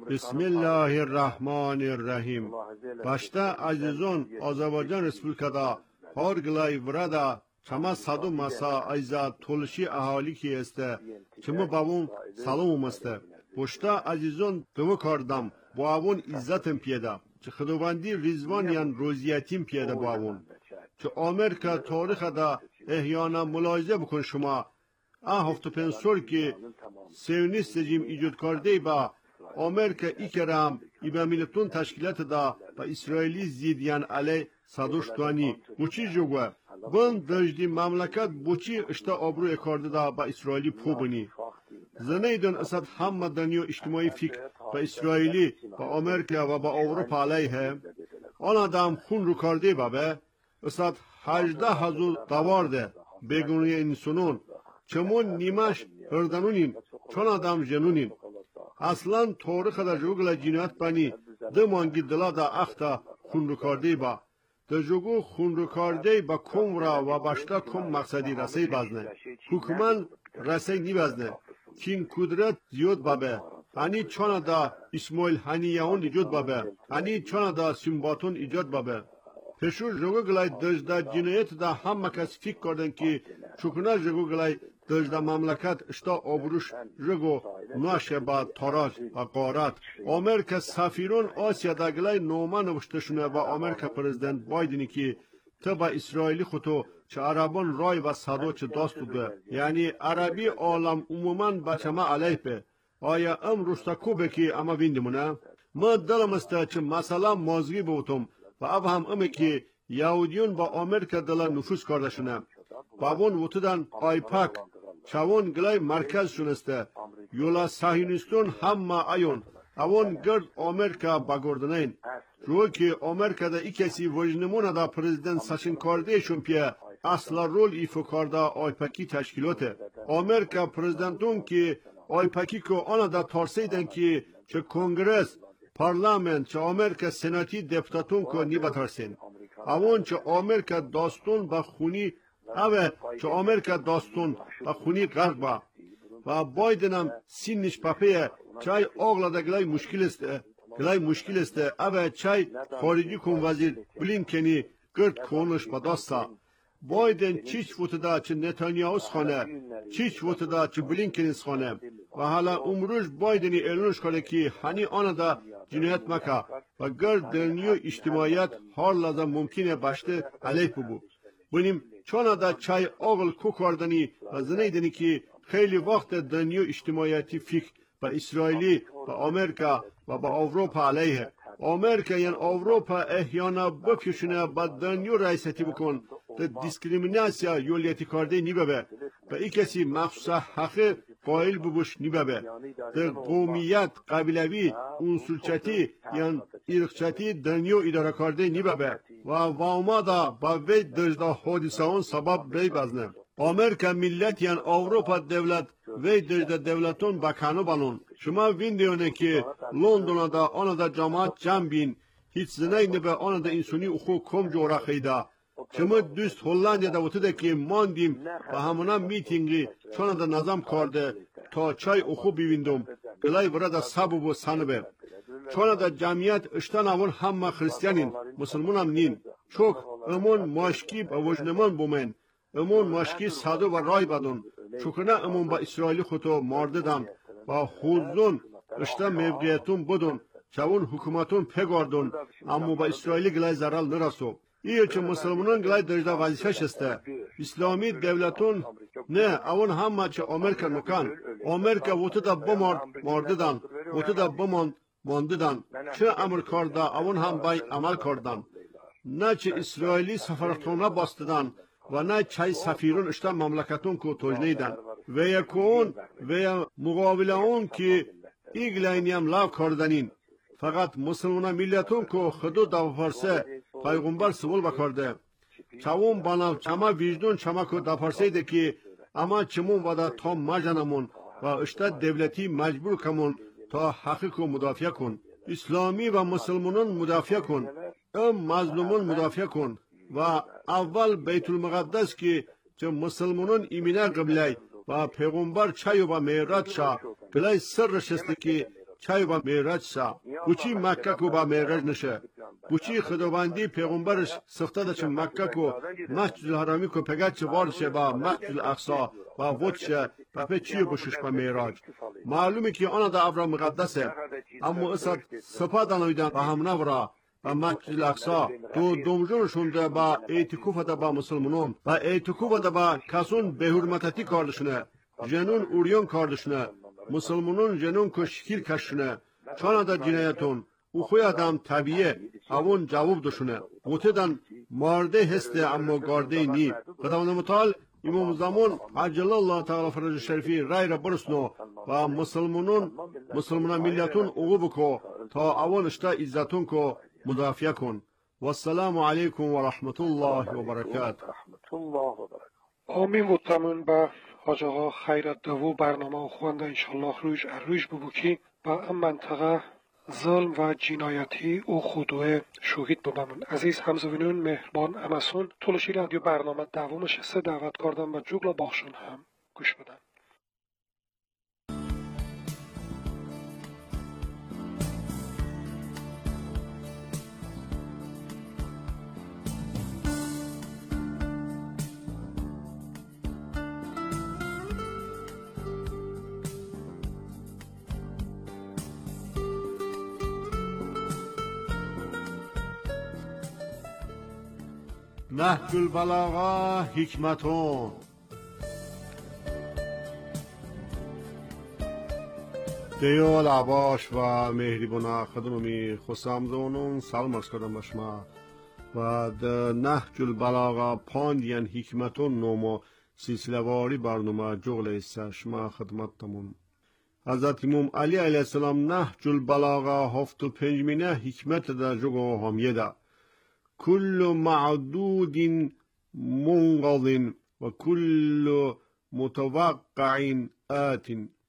Bismillahirrahmanirrahim. Başta azizon Azərbaycan Respublikada har gılay vrada çama sadu masa ayza Tulshi ahali ki este çımı babun salomum este. Boşta azizon dövü kardam bu avun izzetim piyeda. Çı xudovandi rizvaniyan roziyetim piyeda bu avun. Çı Amerika tarixada ehyana mülahize bukun şuma. Hafta pensor ki Siyonist rejim icad karde ba Amerika ikeram ibe milletun teşkilatı da ba İsraili zidiyan aley saduştani. Buçi jogwa. Bun dajdi mamlakat buçi işte abru ekardı da ba İsraili pubuni. Zaneydun asad hamma danyo ijtimai fikr ba İsraili ba Amerika ve ba Avrupa aleyhe. On adam khun ru karde ba be. Asad 18,000 davarde beguniye insanun. Çamun nimash hırdanunin. Çon adam jenunin. Aslan tarixda jogla cinayat bani demangi dila da axta khun ru karde ba. Dajogу خونرکارده با کم را و باشتا کم مقصدی رسی بازنه. حکومت رسی نی بازنه. کین کدرت زیاد بابه. هنی چانا دا اسماعیل هنیهون ایجاد بابه. هنی چانا دا سیمباتون ایجاد بابه. پشور جوگو گلای دجدا جنایت دا همه کس فکر کردن که چوکنا جوگو گلای دجدا مملکت اشتا آبروش جوگو ناشه با تاراج و قارت. آمریکا سفیرون آسیا دا گلای نوما نوشتشونه و آمریکا پرزیدنت بایدنی که تا با اسرائیلی خودو چه عربان رای و صدا چه داست بوده. یعنی عربی عالم عموما بچما علیه به. آیا روستا کوبه که اما ویندمونه؟ ما دلم است چه مثلا مازگی بودم و اب هم که یهودیون با آمریکا دلا نفوذ کرده شونه. باون وطدن آیپاک چاون گلای مرکز شونسته. یولا صهیونیستون همه ایون. اوان گرد آمریکا باگردنین. جو که آمریکا دا ای کسی وجنمونه دا پرزیدنت ساشن کرده شون پیه اصلا رول ایفو کرده آیپاکی تشکیلاته. آمریکا پرزیدنتون که آیپاکی که آنها دا ترسیدن که چه کنگرس پارلمنت چه آمریکا سناتی دپوتاتون که نی بترسین. اوان چه آمریکا داستون با خونی اوه چه آمریکا داستون با خونی غرق با و بایدن هم سینش پپیه چای آغلا دا گلای مشکل است اوه چای خارجی کن وزیر بلینکنی گرد کنش با داستا بایدن چیچ وطدا چه نتانیاهوس خانه چیچ وطدا چه بلینکنیز خانه و حالا امروز بایدنی اعلانش کنه که هنی آنها دا جنایت مکه و گرد دنیو اجتماعیت هر لازم ممکنه باشته علیه ببو بینیم چون دا چای آغل کو کردنی و زنیدنی که خیلی وقت دنیو اجتماعیتی فکر با اسرائیلی با آمریکا و با اروپا علیه آمریکا یعنی اروپا احیانا بکشونه با دنیو رئیستی بکن ده دیسکریمیناسیا یولیتی کرده نیبه و ای کسی مخصوص حقه قائل ببوش نیبه ده قومیت قبیلوی انسولچتی یعنی ایرخچتی دنیو اداره کرده نیبه و واما دا با وی دجدا حادثه اون سبب بی بزنه آمریکا ملت یعنی اروپا دولت وی دجدا دولتون بکنو بانون شما ویندیونه که لندن دا آن دا جماعت جمع بین هیچ زنی نبه آن دا انسانی اخو کم جورا خیده شما دوست هلندیا دا وطده که ماندیم و همونا میتینگی چون دا نظام کرده تا چای اخو بیویندم گلای برا دا سبب و سنبه چون دا جمعیت اشتان اول همه خریستیانین مسلمون هم نین چوک امون ماشکی با وجنمان بومن امون ماشکی صدو و رای بدون چوکنا امون با اسرائیلی خودو مارددن و خوزون اشتان موقعیتون بدون چون حکومتون پگاردون اما با اسرائیلی گلای زرال نرسو ایه چه مسلمانان گلای درجه وظیفه شسته اسلامی دولتون نه اون همه چه آمریکا نکن آمریکا وطدا مارددن وطدا مانددن چه امر کرده اون هم بای عمل کردن نه چه اسرائیلی سفارتخانه باستدن و نه چه سفیرون اشتا مملکتون کو توجنیدن و یکون و مقابل اون که ایگلاینی هم لاو کردنین فقط مسلمان ملتون کو خدو دا فرسه پیغمبر سوال بکرده چاوم باناو چما ویجدون چما کو دپارسیده که اما چمون ودا تا مجنمون و اشتاد دولتی مجبور کمون تا حقیق مدافع کن. اسلامی و مسلمانان مدافع کن. مظلومان مدافع کن. و اول بیت المقدس که چه مسلمانان ایمینه قبلی و پیغمبر چای و معراج شا بلای سر رشسته که چای و معراج شا بچی مکه کو با معراج نشه بچی خداوندی پیغمبرش سخته ده چه مکه کو مسجد الحرامی کو پگه چه وارشه با مسجد الاقصا و وچه پپه چی بشش با معراج معلومه که آنها ده ابرا مقدسه اما اصد سپا دانویدن و هم نورا و مسجد الاقصا تو دومجونشون ده با اعتکاف ده با مسلمانان و اعتکاف ده با کسون به حرمتتی کاردشونه جنون اوریون کاردشونه مسلمانان جنون کو شکیل کشونه چانا ده جنایتون او خوی آدم طبیعه اون جواب دشونه متدن مارده هسته اما گارده نی خداوند متعال امام زمان عجل الله تعالی فرج شریفی رای را برسنو و مسلمانان ملتون اوغو بکو تا اون اشتا عزتون کو مدافع کن و السلام علیکم و رحمت الله و برکاته. آمین و تمن به حاج آقا خیرت دوو برنامه خوانده انشالله روش ببوکی با ام منطقه ظلم و جنایتی او خودوه شوهید ببمون. عزیز همزوینون مهربان امسون تولشی رادیو برنامه دومش سه دعوت کردم و جوگلا باخشون هم گوش بدن. نهج البلاغه حکمتون دیال عباش و مهریبونا خدممی خسامزونون سلام ارز کردم بشما و ده نهج البلاغه پاندین حکمتون نومو سلسله واری برنامه جغل ایسا شما خدمتتمون حضرت امام علی علیه السلام نهج البلاغه 75 حکمت ده جغو همیه ده كل معدود منقض وكل متوقع آت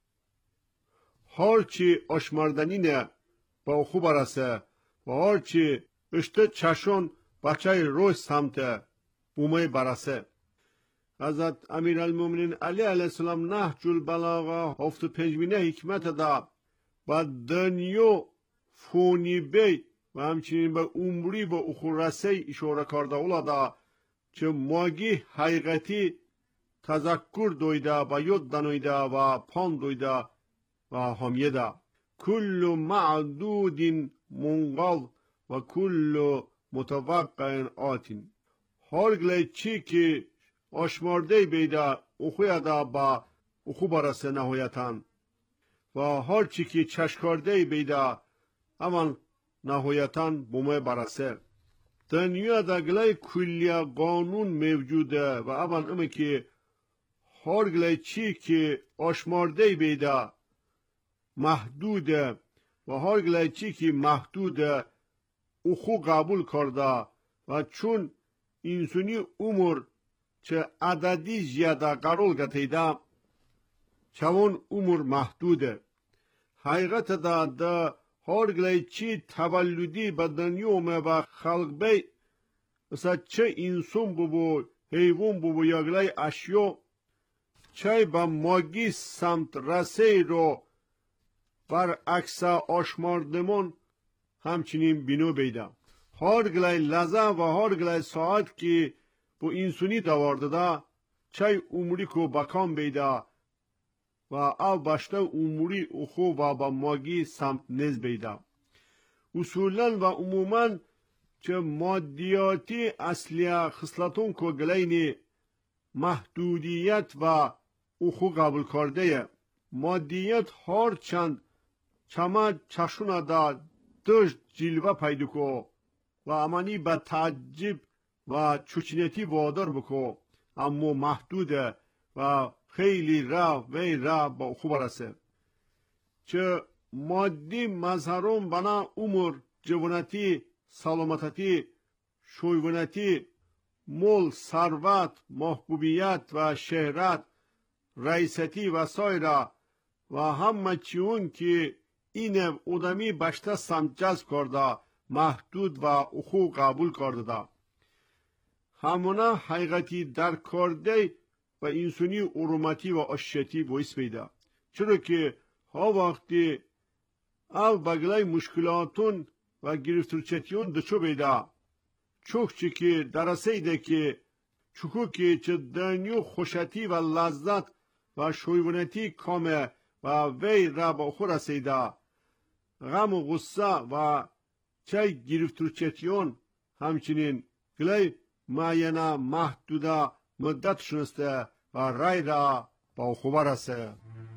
هرچی آشمردنی نه با خوب برسه و هرچی اشته چشون بچه روی سمت بومه برسه. حضرت امیر المومنین علی علیه السلام نهج البلاغه 75 حکمت دا با دنیو فونی بی و همچنین به عمری به اخورسه اشاره کرده اولادا چه ماگی حقیقتی تذکر دویده و یاد دانویده و پان دویده و همیده کل معدود منقض و کل متوقع آت هر گلی چی که آشمارده بیده اخویده با اخو برسه نهایتاً و هر چی که چشکارده بیده اما نهایتاً بومه برسه دنیا دا گلای کلیه قانون موجوده و اول اما که هر گلای چی که آشمارده بیده محدوده و هر گلای چی که محدوده اخو قبول کرده و چون انسانی عمر چه عددی زیاده قرار گتیده چون عمر محدوده حقیقت دا هر گلای چی تولدی به دنیا و خلق بی مثلا چه انسان بو حیوان بو یا گلای اشیا چه با ماگی سمت رسه رو بر عکس آشماردمان همچنین بینو بیده هر گلای لحظه و هر گلای ساعت که بو انسانی دوارده دا چه عمری کو بکام بیده و او باشته عمری اخو و با ماگی سمت نز بیده اصولا و عموما چه مادیاتی اصلی خصلتون کو گلینی محدودیت و اخو قبول کرده مادیت هر چند چما چشونه دا دشت جلوه پیدا کو و امانی به تعجب و چوچنیتی وادار بکو اما محدوده و خیلی را با خوب رسه چه مادی مظهرون بنا عمر جوانتی سلامتی شویونتی مول ثروت، محبوبیت و شهرت، رئیستی و سایر و همه چیون که این ادمی بشته سمجز کرده محدود و اخو قبول کرده همونه حقیقتی در کرده و انسانی ارومتی و اشیتی باعث میده چرا که ها وقتی او بگلای مشکلاتون و گرفترچتیون دچو بیده چوک چی که درسه ایده که چکو که چه دنیو خوشتی و لذت و شویونتی کامه و وی را با خور رسیده غم و غصه و چه گرفترچتیون همچنین گلای معینه محدوده مدت شنسته و رای را با خوبه رسه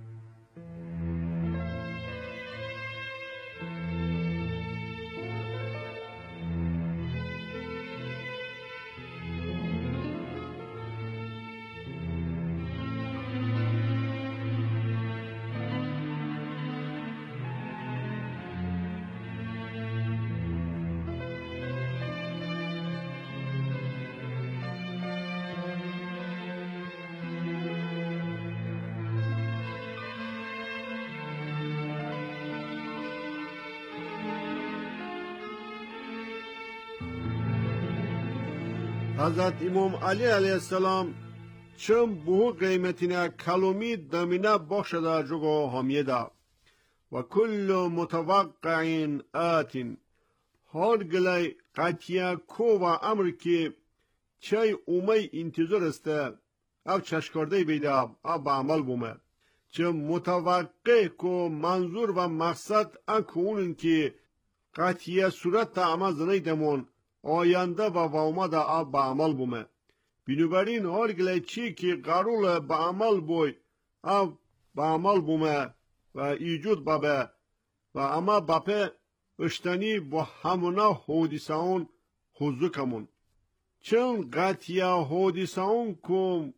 حضرت امام علی علیه السلام چم بو قیمتینه کلومی دمینه بخشده جگو همیده و کل متوقع آتین هر گلی قطیه کو و امر که چه اومی انتظار استه او چشکارده بیده او به عمل بومه چه متوقع کو منظور و مقصد اکونن که قطیه صورت تا عمل زنیدمون آینده و آمده آب به عمل بومه بنابراین هر گله چی که قرول به عمل بوی آب به عمل بومه و ایجود بابه و اما باپه اشتنی با همونه حودیسه اون حضو کمون چون قطیه حودیسه اون که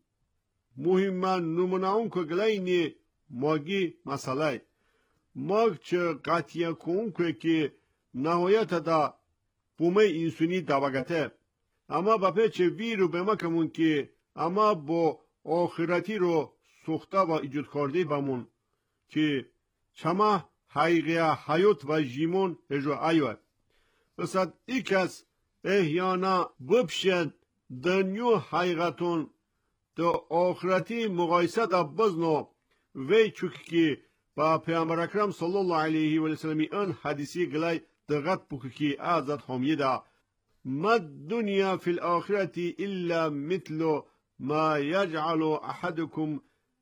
مهمه نمونه اون که گله اینی ماگی مسئله ماگ چه قطیه که نهایت دا بومه انسانی دوگته اما با پیچ وی رو به ما کمون که اما با آخرتی رو سوخته و ایجاد کرده بمون که چما حقیقی حیات و جیمون هجو ایوه بسید ای کس احیانا ببشد دنیو حقیقتون دا آخرتی مقایسه دا بزنو وی چوکی که با پیامبر اکرم صلی الله علیه و سلم ان حدیثی گلای دقت بکی ازت حمیده ما الدنیا فی الاخرة الا مثل ما یجعل احدكم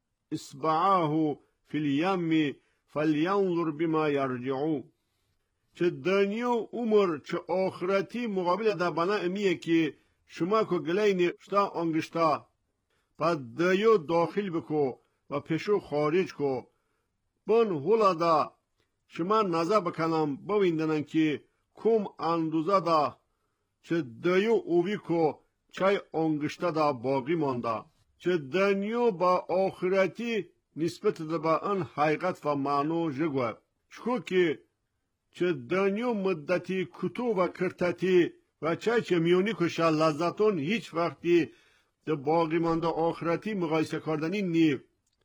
اصبعاه فی الیم فلینظر بما یرجعو چه دنیا عمر چه آخرتی مقابل دا بنا امیه که شما که گلین شتا انگشتا پا دیو داخل بکو و پیشو خارج کو بن هولا دا شما نظر بکنم ببیندنن که کم اندوزه دا چه دیو اوی کو چای انگشته دا باقی مانده چه دنیو با آخرتی نسبت دا با ان حقیقت و معنو جگوه چکو که چه دنیو مدتی کتو و کرتتی و چه میونی کشه لذتون هیچ وقتی دا باقی مانده آخرتی مقایسه کردنی نی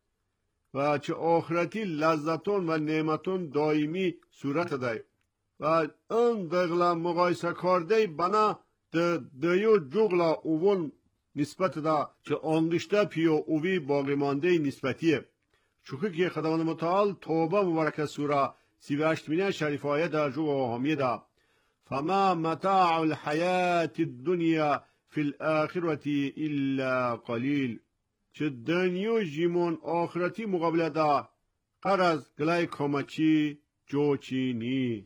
و چه آخرتی لذتون و نعمتون دائمی صورت دای و اون دغلا مقایسه کرده بنا دیو جغلا اون نسبت دا چه انگشته پیو اوی باقی مانده نسبتیه چون که خداوند متعال توبه مبارک سوره 38 شریف آیه در جو حامیه دا فما متاع الحیات الدنیا فی الاخرة الا قلیل چه دنیو جیمون آخرتی مقابله دا قرز گلای کامچی جوچی نی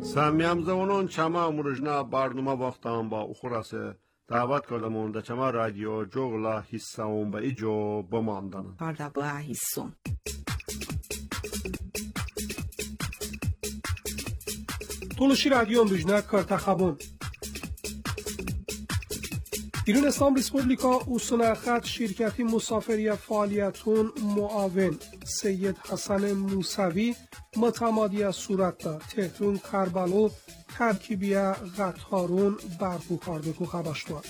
سمیم زونون چما مرجنا برنامه وقتان با اخوراسه دعوت کردمون در چما رادیو جوغلا حصهون با ایجو بماندن کارده با حصون تولوشی رادیو امروجنا کارتخبون ایران اسلام ریسپوبلیکا اوسنا خط شرکتی مسافری فعالیتون معاون سید حسن موسوی متمادی صورت دا تهرون کربلو ترکیبی قطارون برپو کرده که خبشتوار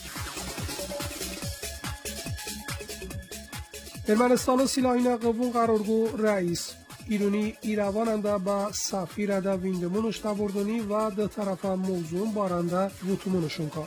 ارمنستان سیلاهین قوون قرارگو رئیس ایرانی ایرواننده با سفیر دا ویندمونش تبردنی و ده طرف موضوع بارنده روتومونشون کار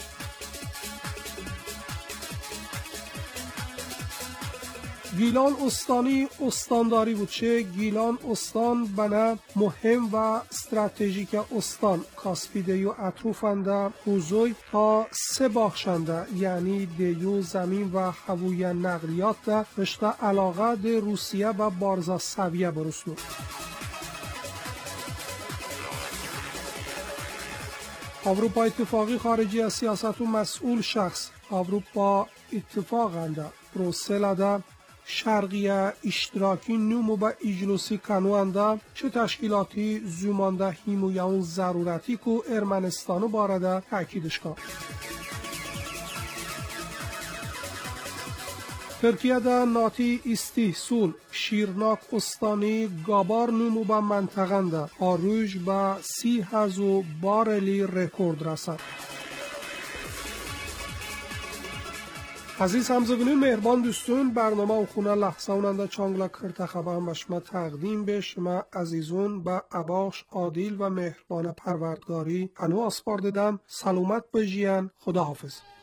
گیلان استانی استانداری بود چه گیلان استان بنا مهم و استراتژیک استان کاسپیده و اطروفنده حوزوی تا 3 باخشنده یعنی دیو زمین و هووی نقلیات ده رشته علاقه ده روسیه و بارزا سویه برسنو اروپا اتفاقی خارجی از سیاست و مسئول شخص اروپا اتفاقنده بروسل ده شرقیه اشتراکی نومو با اجلوسی کنوانده چه تشکیلاتی زومانده هیمویان ضرورتی که ارمنستانو بارده تأکیدش کن ترکیه ده ناتی استحصول شیرناک استانی گابار نومو با منطقنده آروژ با 30,000 بارلی رکورد رسد عزیز همزگونی مهربان دوستون برنامه و خونه لحظه اوننده چانگلا کرده خبر هم شما تقدیم به شما عزیزون با اباش عادل و مهربان پروردگاری انو آسپار دادم سلامت بجیان خداحافظ